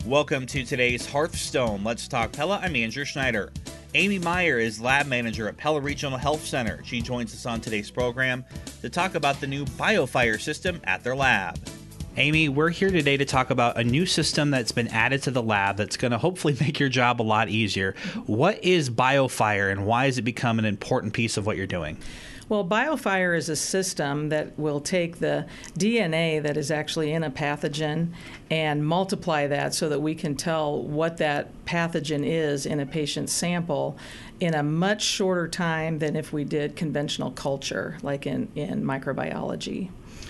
Welcome to today's Hearthstone. Let's talk Pella. I'm Andrew Schneider. Amy Meyer is lab manager at Pella Regional Health Center. She joins us on today's program to talk about the new BioFire system at their lab. Amy, we're here today to talk about a new system that's been added to the lab that's going to hopefully make your job a lot easier. What is BioFire and why has it become an important piece of what you're doing? Well, BioFire is a system that will take the DNA that is actually in a pathogen and multiply that so that we can tell what that pathogen is in a patient's sample in a much shorter time than if we did conventional culture, like in microbiology.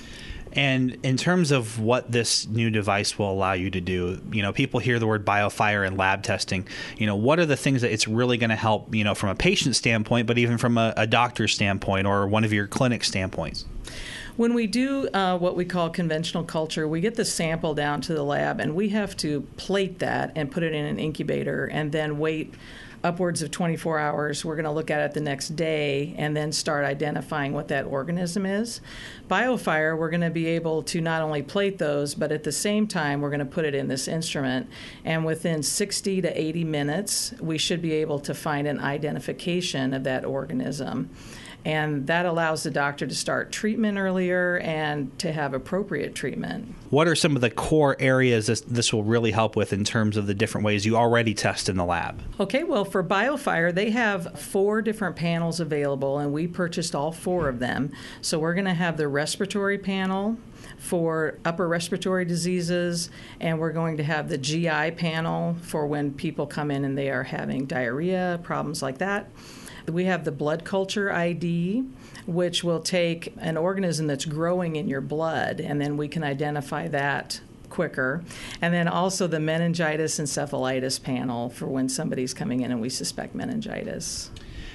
And in terms of what this new device will allow you to do, people hear the word BioFire and lab testing. What are the things that it's really going to help, from a patient standpoint, but even from a doctor's standpoint or one of your clinic standpoints? When we do what we call conventional culture, we get the sample down to the lab and we have to plate that and put it in an incubator and then wait upwards of 24 hours. We're going to look at it the next day and then start identifying what that organism is. BioFire, we're going to be able to not only plate those, but at the same time, we're going to put it in this instrument. And within 60 to 80 minutes, we should be able to find an identification of that organism. And that allows the doctor to start treatment earlier and to have appropriate treatment. What are some of the core areas this will really help with in terms of the different ways you already test in the lab? Okay, well, for BioFire, they have 4 different panels available, and we purchased all 4 of them. So we're going to have the respiratory panel for upper respiratory diseases, and we're going to have the GI panel for when people come in and they are having diarrhea, problems like that. We have the blood culture ID, which will take an organism that's growing in your blood, and then we can identify that quicker. And then also the meningitis encephalitis panel for when somebody's coming in and we suspect meningitis.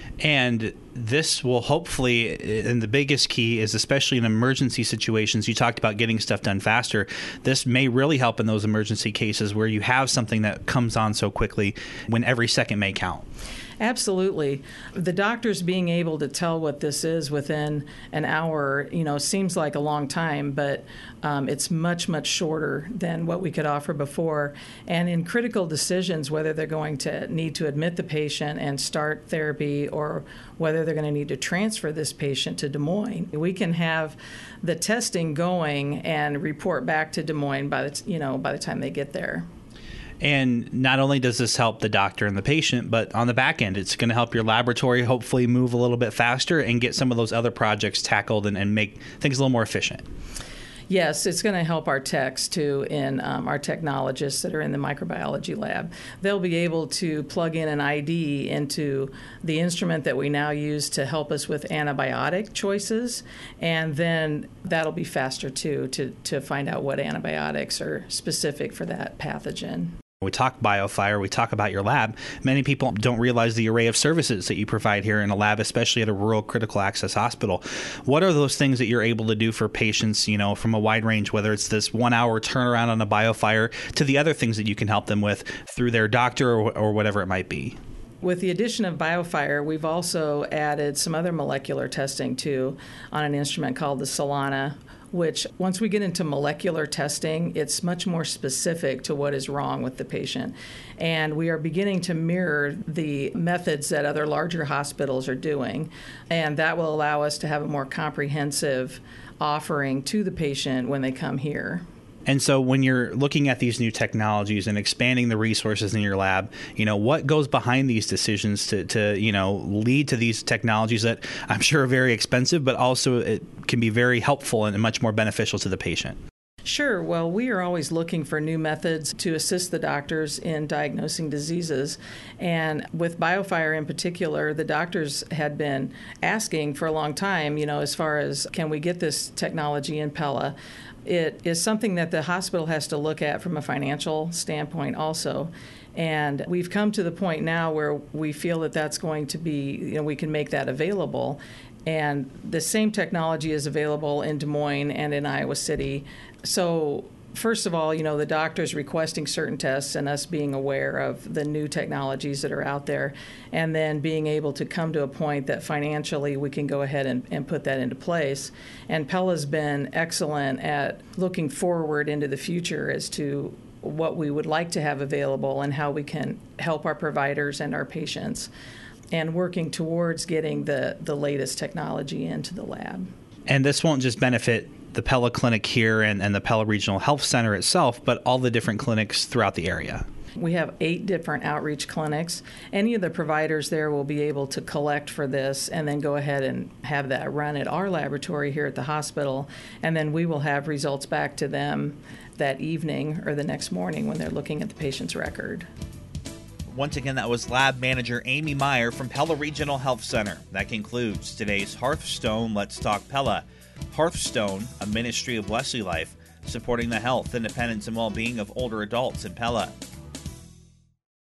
And this will hopefully, and the biggest key is especially in emergency situations, you talked about getting stuff done faster. This may really help in those emergency cases where you have something that comes on so quickly when every second may count. Absolutely. The doctors being able to tell what this is within an hour, seems like a long time, but it's much, much shorter than what we could offer before. And in critical decisions, whether they're going to need to admit the patient and start therapy or whether they're going to need to transfer this patient to Des Moines, we can have the testing going and report back to Des Moines by the time they get there. And not only does this help the doctor and the patient, but on the back end, it's going to help your laboratory hopefully move a little bit faster and get some of those other projects tackled and make things a little more efficient. Yes, it's going to help our techs too, and our technologists that are in the microbiology lab. They'll be able to plug in an ID into the instrument that we now use to help us with antibiotic choices, and then that'll be faster too to find out what antibiotics are specific for that pathogen. We talk BioFire, we talk about your lab. Many people don't realize the array of services that you provide here in a lab, especially at a rural critical access hospital. What are those things that you're able to do for patients, from a wide range, whether it's this 1-hour turnaround on a BioFire to the other things that you can help them with through their doctor or whatever it might be? With the addition of BioFire, we've also added some other molecular testing too on an instrument called the Solana, which once we get into molecular testing, it's much more specific to what is wrong with the patient. And we are beginning to mirror the methods that other larger hospitals are doing. And that will allow us to have a more comprehensive offering to the patient when they come here. And so when you're looking at these new technologies and expanding the resources in your lab, what goes behind these decisions to lead to these technologies that I'm sure are very expensive, but also it can be very helpful and much more beneficial to the patient? Sure. Well, we are always looking for new methods to assist the doctors in diagnosing diseases. And with BioFire in particular, the doctors had been asking for a long time, as far as can we get this technology in Pella? It is something that the hospital has to look at from a financial standpoint also. And we've come to the point now where we feel that that's going to be, we can make that available. And the same technology is available in Des Moines and in Iowa City. So first of all, the doctors requesting certain tests and us being aware of the new technologies that are out there, and then being able to come to a point that financially we can go ahead and put that into place. And Pella's been excellent at looking forward into the future as to what we would like to have available and how we can help our providers and our patients, and working towards getting the latest technology into the lab. And this won't just benefit the Pella Clinic here and the Pella Regional Health Center itself, but all the different clinics throughout the area. We have 8 different outreach clinics. Any of the providers there will be able to collect for this and then go ahead and have that run at our laboratory here at the hospital, and then we will have results back to them that evening or the next morning when they're looking at the patient's record. Once again, that was Lab Manager Amy Meyer from Pella Regional Health Center. That concludes today's Hearthstone Let's Talk Pella. Hearthstone, a ministry of Wesley Life, supporting the health, independence, and well-being of older adults in Pella.